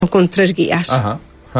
con 3 guías. Ajá.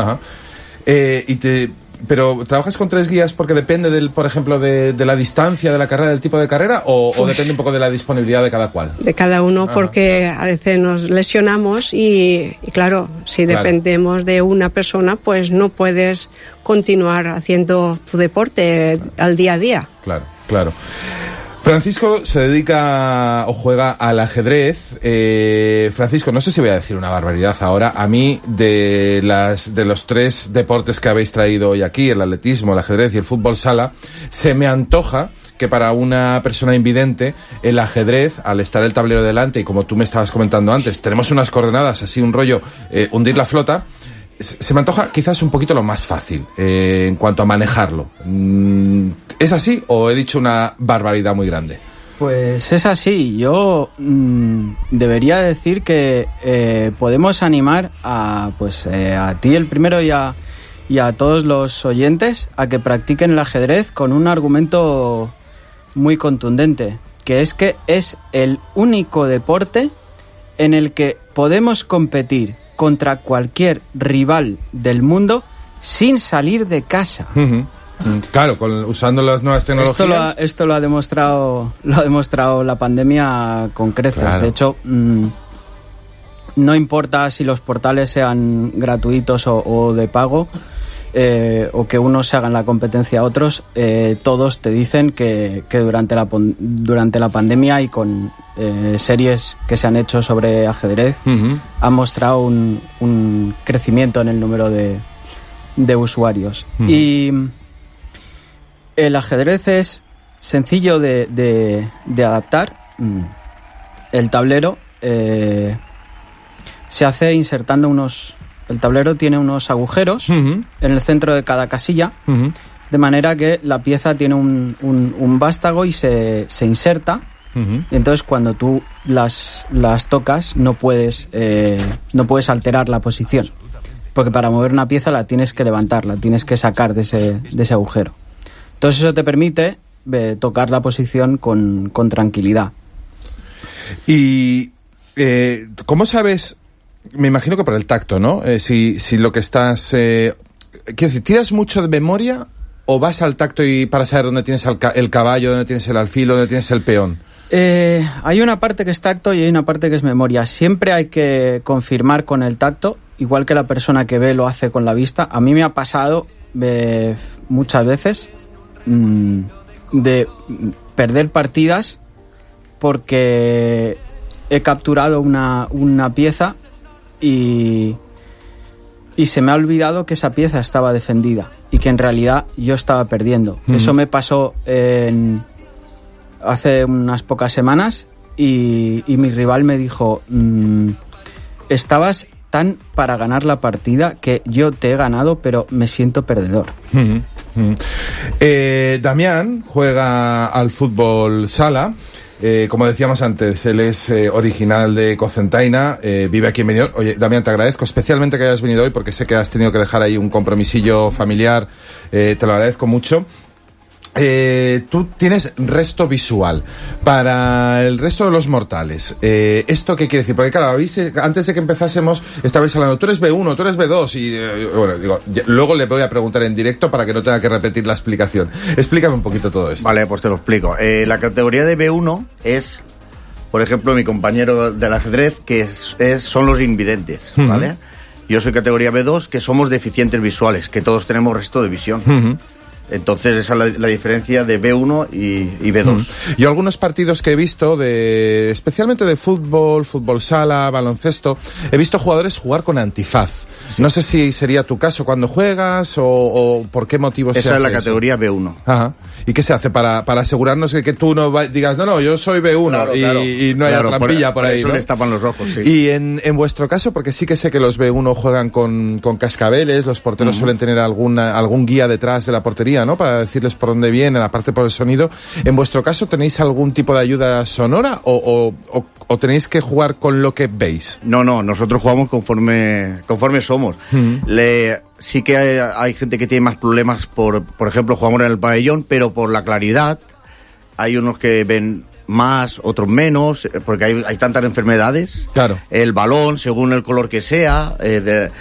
Pero ¿trabajas con 3 guías porque depende por ejemplo, de la distancia de la carrera, del tipo de carrera, o depende un poco de la disponibilidad de cada cual? De cada uno, porque a veces nos lesionamos y claro, si dependemos de una persona, pues no puedes continuar haciendo tu deporte al día a día. Claro. Francisco se dedica o juega al ajedrez. Francisco, no sé si voy a decir una barbaridad ahora. A mí, de los 3 deportes que habéis traído hoy aquí, el atletismo, el ajedrez y el fútbol sala, se me antoja que para una persona invidente, el ajedrez, al estar el tablero delante, y como tú me estabas comentando antes, tenemos unas coordenadas, así un rollo, hundir la flota, se me antoja quizás un poquito lo más fácil en cuanto a manejarlo. ¿Es así o he dicho una barbaridad muy grande? Pues es así. Yo debería decir que podemos animar a ti el primero y a todos los oyentes a que practiquen el ajedrez con un argumento muy contundente, que es el único deporte en el que podemos competir contra cualquier rival del mundo sin salir de casa. Claro, usando las nuevas tecnologías. Esto lo ha demostrado la pandemia con creces. Claro. De hecho, no importa si los portales sean gratuitos o de pago, o que unos se hagan la competencia a otros, todos te dicen que durante la pandemia y con series que se han hecho sobre ajedrez han mostrado un crecimiento en el número de usuarios. Y el ajedrez es sencillo de adaptar. El tablero se hace insertando el tablero tiene unos agujeros en el centro de cada casilla, de manera que la pieza tiene un vástago y se inserta. Y entonces cuando tú las tocas no puedes alterar la posición, porque para mover una pieza la tienes que levantar, la tienes que sacar de ese agujero. Entonces eso te permite tocar la posición con tranquilidad. Y ¿cómo sabes? Me imagino que por el tacto, ¿no? Si lo que estás... quiero decir, ¿tiras mucho de memoria o vas al tacto y para saber dónde tienes el caballo, dónde tienes el alfil, dónde tienes el peón? Hay una parte que es tacto y hay una parte que es memoria. Siempre hay que confirmar con el tacto, igual que la persona que ve lo hace con la vista. A mí me ha pasado muchas veces de perder partidas porque he capturado una pieza y se me ha olvidado que esa pieza estaba defendida y que en realidad yo estaba perdiendo. Eso me pasó hace unas pocas semanas y mi rival me dijo, estabas tan para ganar la partida que yo te he ganado, pero me siento perdedor. Damián juega al fútbol sala. Como decíamos antes, él es original de Cocentaina, vive aquí en Benidorm. Oye, Damián, te agradezco especialmente que hayas venido hoy porque sé que has tenido que dejar ahí un compromisillo familiar, te lo agradezco mucho. Tú tienes resto visual. Para el resto de los mortales, ¿esto qué quiere decir? Porque claro, antes de que empezásemos estabais hablando, tú eres B1, tú eres B2 y bueno, digo, luego le voy a preguntar en directo para que no tenga que repetir la explicación. Explícame un poquito todo esto. Vale, pues te lo explico. La categoría de B1 es, por ejemplo, mi compañero del ajedrez, que son los invidentes, ¿vale? Yo soy categoría B2, que somos deficientes visuales, que todos tenemos resto de visión. Entonces esa es la diferencia de B1 y B2. Yo algunos partidos que he visto, especialmente de fútbol sala, baloncesto, he visto jugadores jugar con antifaz. No sé si sería tu caso cuando juegas o por qué motivo se hace. Esa es la categoría B1. Ajá. ¿Y qué se hace para asegurarnos que tú no digas, no, yo soy B1 claro, y no haya trampilla por ahí, eso ¿no? les tapan los ojos, sí. Y en vuestro caso, porque sí que sé que los B1 juegan con cascabeles, los porteros suelen tener algún guía detrás de la portería, ¿no? Para decirles por dónde vienen, aparte por el sonido. ¿En vuestro caso tenéis algún tipo de ayuda sonora o tenéis que jugar con lo que veis? No, nosotros jugamos conforme somos. Sí que hay gente que tiene más problemas por ejemplo, jugamos en el pabellón, pero por la claridad hay unos que ven más, otros menos, porque hay tantas enfermedades. Claro. El balón, según el color que sea,